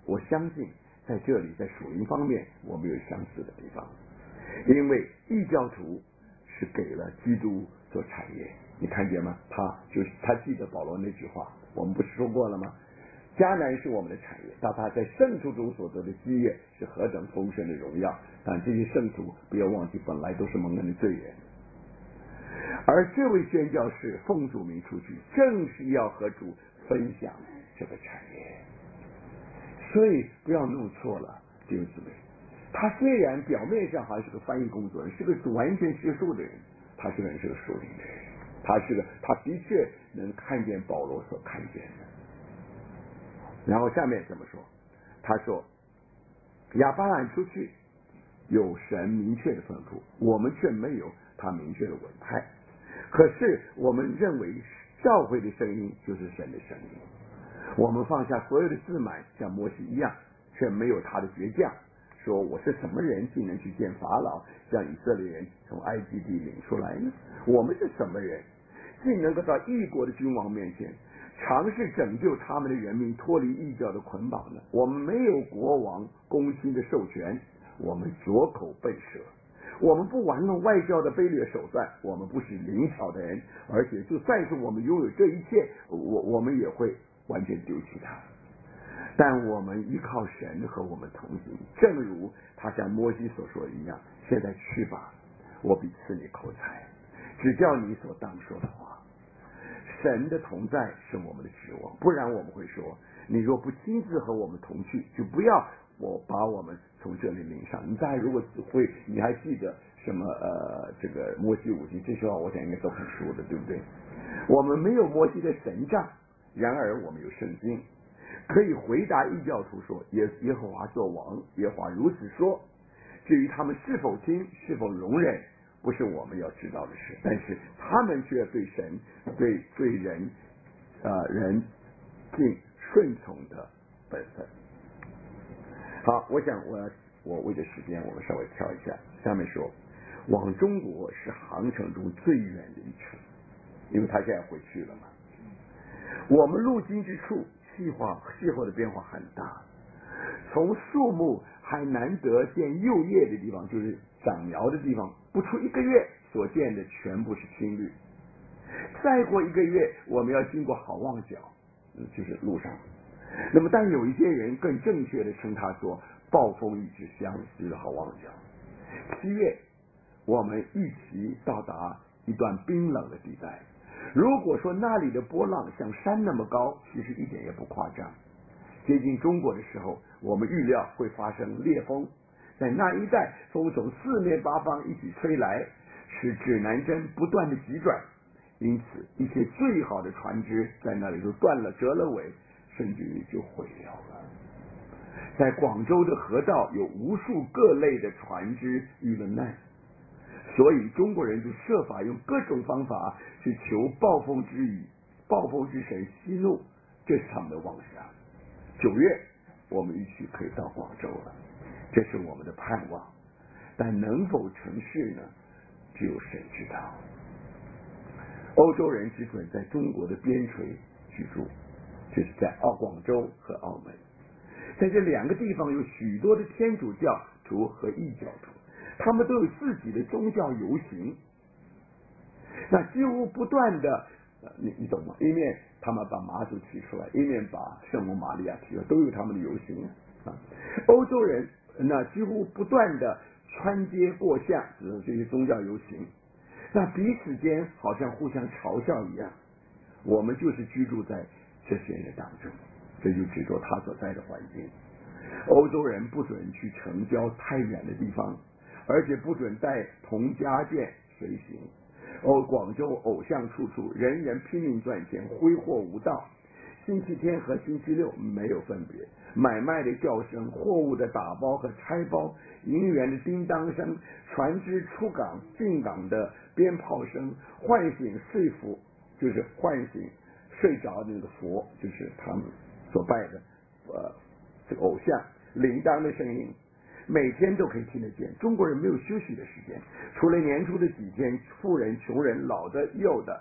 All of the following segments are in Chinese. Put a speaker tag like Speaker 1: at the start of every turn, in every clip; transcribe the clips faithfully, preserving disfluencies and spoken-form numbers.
Speaker 1: 我相信在这里在属灵方面我们有相似的地方，因为异教徒是给了基督做产业，你看见吗？他就是他记得保罗那句话，我们不是说过了吗？迦南是我们的产业，但他在圣徒中所得的基业是何等丰盛的荣耀。但这些圣徒不要忘记，本来都是蒙恩的罪人。而这位宣教士奉主名出去，正是要和主分享这个产业。所以不要弄错了，弟兄姊妹，他虽然表面上还是个翻译工作人，是个完全学术的人，他是个人是个属灵的人，他是个他的确能看见保罗所看见的。然后下面怎么说？他说亚巴兰出去有神明确的吩咐，我们却没有他明确的委派。可是我们认为教会的声音就是神的声音，我们放下所有的自满，像摩西一样，却没有他的倔强，说我是什么人竟能去见法老，将以色列人从埃及地领出来呢？我们是什么人竟能够到异国的君王面前尝试拯救他们的人民脱离异教的捆绑呢？我们没有国王公卿的授权，我们拙口笨舌，我们不玩弄外交的卑劣手段，我们不是灵巧的人，而且就算是我们拥有这一切，我我们也会完全丢弃它。但我们依靠神和我们同行，正如他像摩西所说的一样，现在去吧，我必赐你口才，只叫你所当说的话。神的同在是我们的指望，不然我们会说，你若不亲自和我们同去，就不要我把我们从这里领上。你大家如果会，你还记得什么呃这个摩西五经，这些话我想应该都很熟的，对不对？我们没有摩西的神杖，然而我们有圣经，可以回答异教徒说，耶耶和华作王，耶和华如此说。至于他们是否听，是否容忍，不是我们要知道的事，但是他们却对神对对人呃人尽顺从的本分。好，我想我要我为了时间我们稍微跳一下，下面说往中国是航程中最远的一程，因为他现在回去了嘛。我们路经之处气化气候的变化很大，从树木还难得见幼叶的地方，就是长苗的地方，不出一个月所见的全部是青绿。再过一个月我们要经过好望角，就是路上。那么但有一些人更正确的称它说暴风雨之乡，就是好望角。七月我们预期到达一段冰冷的地带，如果说那里的波浪像山那么高，其实一点也不夸张。接近中国的时候，我们预料会发生烈风，在那一带风从四面八方一起吹来，使指南针不断的急转，因此一些最好的船只在那里都断了折了尾，甚至于就毁了了。在广州的河道有无数各类的船只遇了难，所以中国人就设法用各种方法去求暴风之雨，暴风之神息怒，这是他们的妄想。九月我们预期可以到广州了，这是我们的盼望，但能否成事呢？只有神知道。欧洲人只准在中国的边陲居住，就是在澳广州和澳门。在这两个地方有许多的天主教徒和异教徒，他们都有自己的宗教游行，那几乎不断的呃、你你懂吗？一面他们把马祖提出来，一面把圣母玛利亚提出来，都有他们的游行啊。欧洲人那几乎不断的穿街过巷，指这些宗教游行，那彼此间好像互相嘲笑一样。我们就是居住在这些人当中，这就指着他所在的环境。欧洲人不准去城郊太远的地方，而且不准带铜家眷随行。哦，广州偶像处处，人人拼命赚钱，挥霍无道。星期天和星期六没有分别，买卖的叫声，货物的打包和拆包，银元的叮当声，船只出港进港的鞭炮声，唤醒睡佛，就是唤醒睡着的那个佛，就是他们所拜的呃这个偶像，铃铛的声音，每天都可以听得见。中国人没有休息的时间，除了年初的几天，富人穷人老的幼的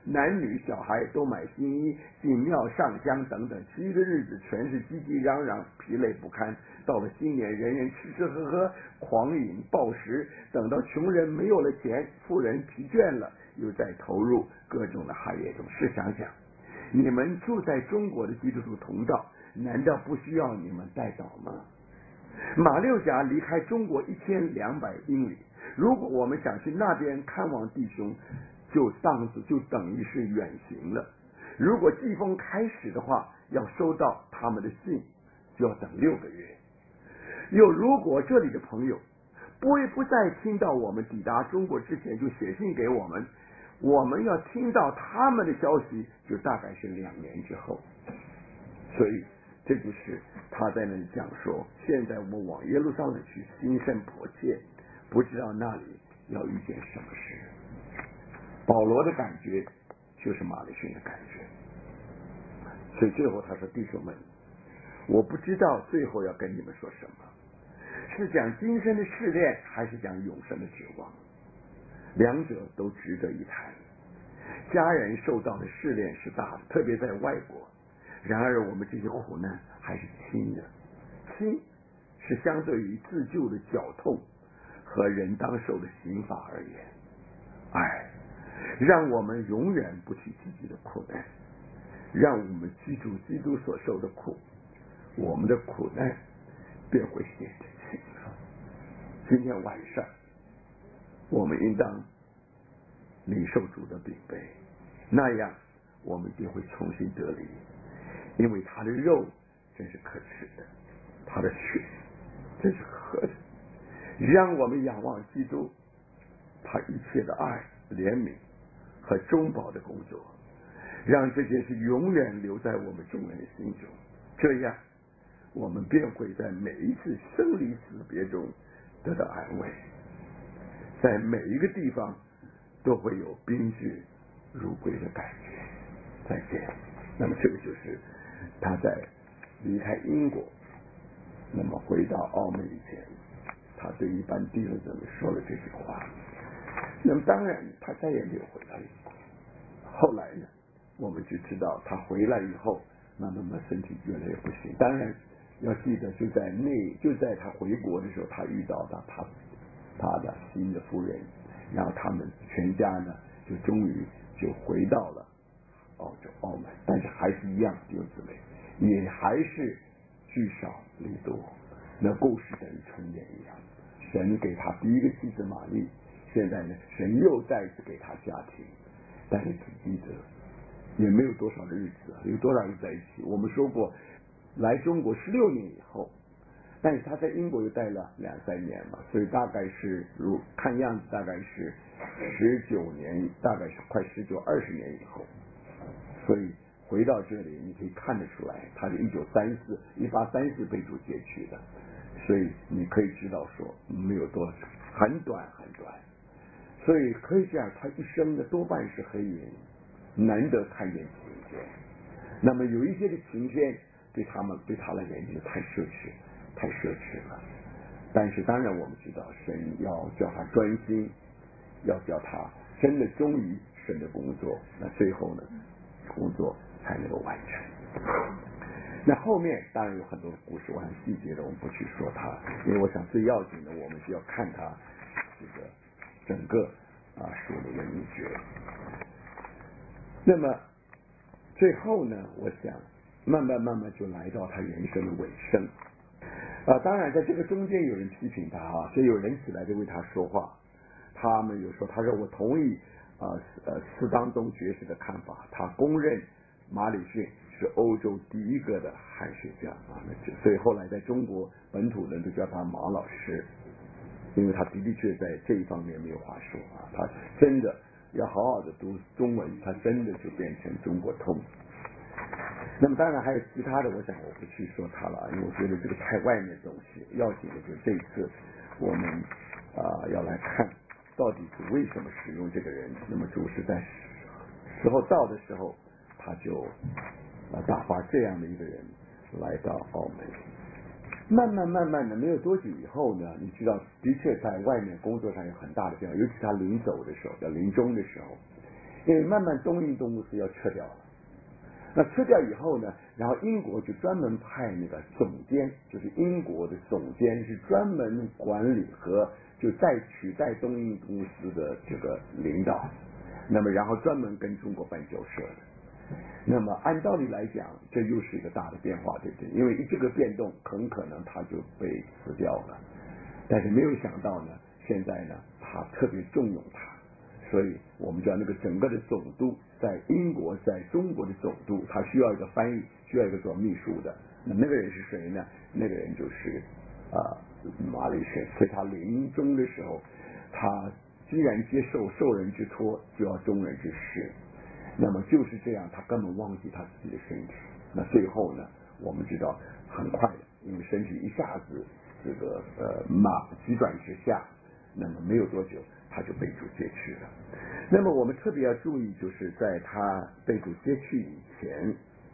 Speaker 1: 男女小孩都买新衣，进庙上香等等，其余的日子全是叽叽嚷嚷，疲累不堪。到了新年，人人吃吃喝喝，狂饮暴食，等到穷人没有了钱，富人疲倦了，又在投入各种的行业中。试想想，你们住在中国的基督徒同道，难道不需要你们代祷吗？马六甲离开中国一千两百英里，如果我们想去那边看望弟兄，就当就等于是远行了。如果季风开始的话，要收到他们的信，就要等六个月。又如果这里的朋友不会不在听到我们抵达中国之前就写信给我们，我们要听到他们的消息，就大概是两年之后。所以这就是他在那里讲说，现在我们往耶路撒冷去，心甚迫切，不知道那里要遇见什么事。保罗的感觉就是马利逊的感觉，所以最后他说，弟兄们，我不知道最后要跟你们说什么，是讲今生的试炼，还是讲永生的指望？两者都值得一谈。家人受到的试炼是大的，特别在外国。然而我们这些苦难还是轻的，轻是相对于自救的绞痛和人当受的刑罚而言。哎，让我们永远不提自己的苦难，让我们记住基督所受的苦，我们的苦难便会显得轻了。今天晚上我们应当领受主的饼杯，那样我们便会重新得力，因为他的肉真是可吃的，他的血真是喝的。让我们仰望基督，他一切的爱、怜悯和中保的工作，让这件事永远留在我们众人的心中，这样我们便会在每一次生离死别中得到安慰，在每一个地方都会有宾至如归的感觉。再见。那么这个就是他在离开英国，那么回到澳门以前，他对一般弟兄姊妹说了这句话。那么当然他再也没有回到英国。后来呢，我们就知道他回来以后，慢慢慢身体越来越不行。当然要记得，就在那就在他回国的时候，他遇到了他他的新的夫人，然后他们全家呢就终于就回到了澳洲澳门。但是还是一样，弟兄姊妹，也还是聚少离多，那故事等于重演一样。神给他第一个妻子玛丽，现在呢神又再一次给他家庭，但是只记得也没有多少的日子，有多少人在一起。我们说过来中国十六年以后，但是他在英国又待了两三年嘛，所以大概是如看样子大概是十九年，大概是快十九二十年以后。所以回到这里你可以看得出来，他是一九三四一八三四被主接去的，所以你可以知道说没有多很短很短。所以可以讲他一生的多半是黑云，难得看见晴天。那么有一些的晴天对他们对他来讲就太奢侈太奢侈了，但是当然我们知道神要叫他专心，要叫他真的忠于神的工作，那最后呢工作才能够完成。那后面当然有很多故事，我想细节的我们不去说它，因为我想最要紧的我们是要看他这个整个啊属灵的秘诀。那么最后呢，我想慢慢慢慢就来到他人生的尾声。啊，当然在这个中间有人批评他啊，所以有人起来就为他说话。他们有说，他说我同意啊呃斯当东爵士的看法，他公认马里逊是欧洲第一个的汉学家啊，所以后来在中国本土人都叫他马老师，因为他的的确在这一方面没有话说啊，他真的要好好的读中文，他真的就变成中国通。那么当然还有其他的，我想我不去说他了，因为我觉得这个太外面的东西，要紧的就是这一次我们啊、呃、要来看到底是为什么使用这个人。那么主是在时候到的时候，他就啊打发这样的一个人来到澳门。慢慢慢慢的，没有多久以后呢，你知道，的确在外面工作上有很大的变化，尤其他临走的时候，要临终的时候， 因为慢慢东印度公司要撤掉了。那撤掉以后呢，然后英国就专门派那个总监，就是英国的总监是专门管理和就再取代东印度公司的这个领导，那么然后专门跟中国办交涉的。那么按道理来讲，这又是一个大的变化，对不对？因为这个变动很可能他就被辞掉了，但是没有想到呢，现在呢他特别重用他，所以我们知道那个整个的总督在英国，在中国的总督，他需要一个翻译，需要一个做秘书的。那那个人是谁呢？那个人就是啊马里逊。所以他临终的时候，他既然接受受人之托，就要忠人之事。那么就是这样，他根本忘记他自己的身体。那最后呢，我们知道很快的，因为身体一下子这个呃马急转直下，那么没有多久他就被主接去了。那么我们特别要注意，就是在他被主接去以前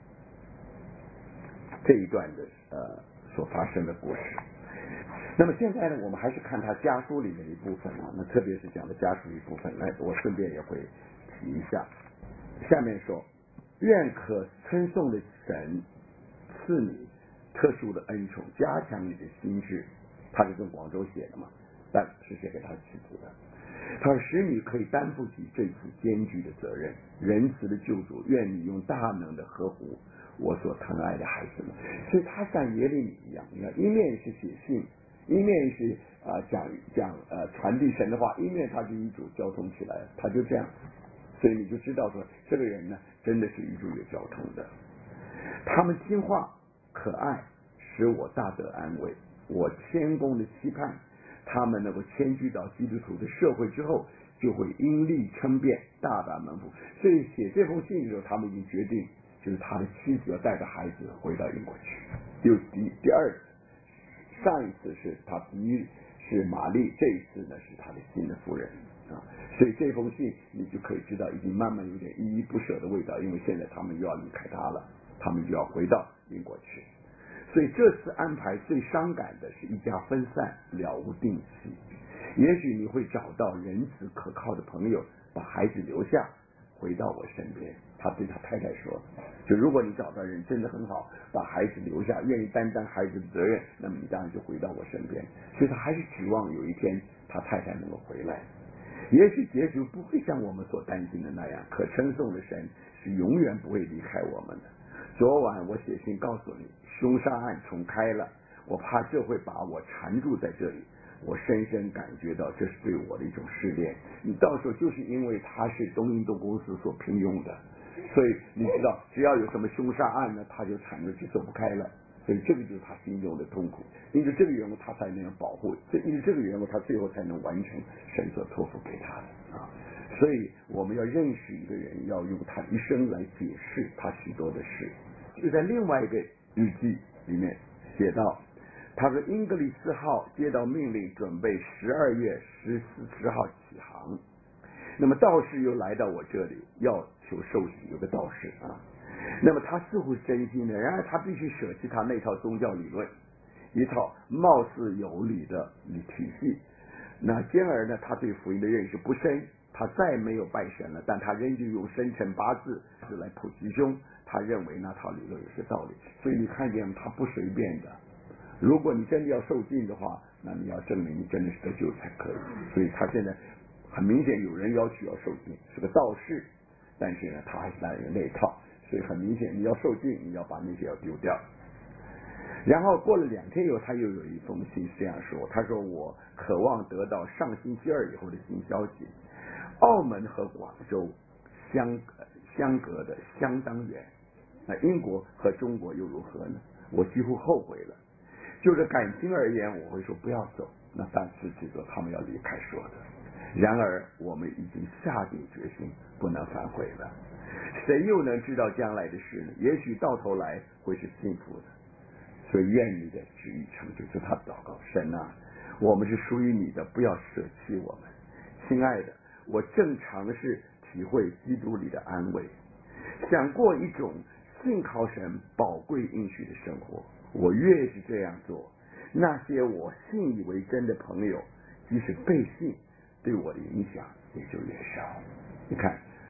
Speaker 1: 这一段的呃所发生的故事。那么现在呢，我们还是看他家书里面一部分啊，那特别是讲的家书一部分，来我顺便也会提一下。下面说，愿可称颂的神赐你特殊的恩宠，加强你的心智。他是跟广州写的嘛，但是写给他妻子的。他说，使你可以担负起这次艰巨的责任。仁慈的救主，愿你用大能的呵护我所疼爱的孩子们。所以他像耶利米一样，你看，一面是写信，一面是啊、呃、讲讲呃传递神的话，一面他就与主交通起来，他就这样。所以你就知道说，这个人呢，真的是与主有交通的。他们听话可爱，使我大得安慰。我谦恭的期盼，他们能够迁居到基督徒的社会之后，就会因利称辩，大大蒙福。所以写这封信的时候，他们已经决定，就是他的妻子要带着孩子回到英国去。又第第二次，上一次是他第一是玛丽，这一次呢是他的新的夫人啊。所以这封信你就可以知道，已经慢慢有点依依不舍的味道，因为现在他们又要离开他了，他们就要回到英国去。所以这次安排最伤感的是一家分散，了无定期。也许你会找到仁慈可靠的朋友，把孩子留下，回到我身边。他对他太太说，就如果你找到人真的很好，把孩子留下，愿意担当孩子的责任，那么你当然就回到我身边。所以他还是指望有一天他太太能够回来。也许结局不会像我们所担心的那样，可称颂的神是永远不会离开我们的。昨晚我写信告诉你，凶杀案重开了，我怕这会把我缠住在这里。我深深感觉到这是对我的一种试炼。你到时候就是因为他是东印度公司所聘用的，所以你知道，只要有什么凶杀案呢，他就缠着就走不开了。所以这个就是他心中的痛苦，因为这个缘故他才能保护，这因为这个缘故他最后才能完成神所托付给他的啊。所以我们要认识一个人，要用他一生来解释他许多的事。就在另外一个日记里面写到，他说英格里斯号接到命令，准备十二月十四十号起航。那么道士又来到我这里，要求受洗，有个道士啊。那么他似乎是真心的，然而他必须舍弃他那套宗教理论，一套貌似有理的体系。那兼而呢，他对福音的认识不深，他再没有拜神了，但他仍旧用生辰八字来卜吉凶，他认为那套理论有些道理。所以你看见他不随便的。如果你真的要受尽的话，那你要证明你真的是得救才可以。所以他现在很明显有人要求要受尽，是个道士，但是呢，他还是来有那一套。所以很明显，你要受尽，你要把那些要丢掉。然后过了两天以后，他又有一封信是这样说：他说我渴望得到上星期二以后的新消息。澳门和广州相相隔的相当远，那英国和中国又如何呢？我几乎后悔了。就是感情而言，我会说不要走，那但实际上他们要离开说的。然而我们已经下定决心，不能反悔了。谁又能知道将来的事呢？也许到头来会是幸福的。所以愿你的旨意成就。就他祷告，神啊，我们是属于你的，不要舍弃我们。亲爱的，我正尝试体会基督里的安慰，想过一种信靠神宝贵应许的生活。我越是这样做，那些我信以为真的朋友，即使背信，对我的影响也就越少。你看，